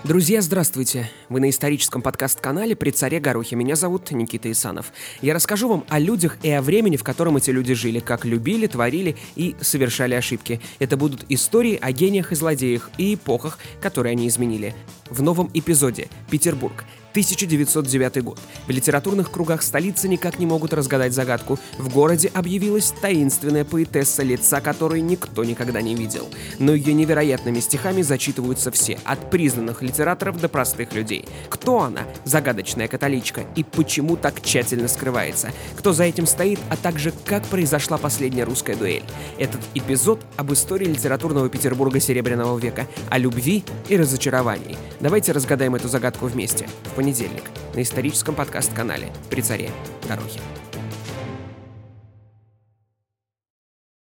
Друзья, здравствуйте! Вы на историческом подкаст-канале «При царе Горохе». Меня зовут Никита Исанов. Я расскажу вам о людях и о времени, в котором эти люди жили, как любили, творили и совершали ошибки. Это будут истории о гениях и злодеях и эпохах, которые они изменили. В новом эпизоде «Петербург». 1909 год. В литературных кругах столицы никак не могут разгадать загадку. В городе объявилась таинственная поэтесса, лица которой никто никогда не видел. Но ее невероятными стихами зачитываются все, от признанных литераторов до простых людей. Кто она, загадочная католичка, и почему так тщательно скрывается? Кто за этим стоит, а также как произошла последняя русская дуэль? Этот эпизод об истории литературного Петербурга Серебряного века, о любви и разочаровании. Давайте разгадаем эту загадку вместе. В понедельник на историческом подкаст-канале «При царе Горохе».